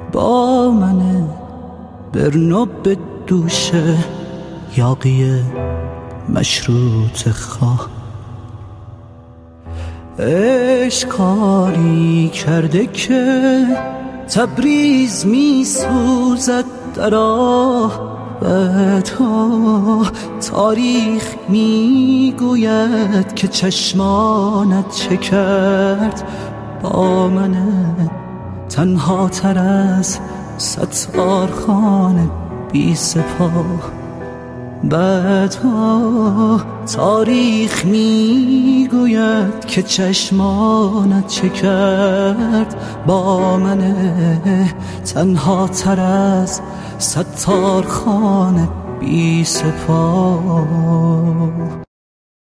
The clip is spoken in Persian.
با منه، برنو به دوشه یاقی مشروط خواه. عشقانی کرده که تبریز می سوزد در آهوتها. تاریخ می گوید که چشمانت چه کرد با منه، تنها تر از ستارخان بی سپاه. بعدها تاریخ میگوید که چشمانت چه کرد با منه، تنها تر از ستارخان بی سپاه.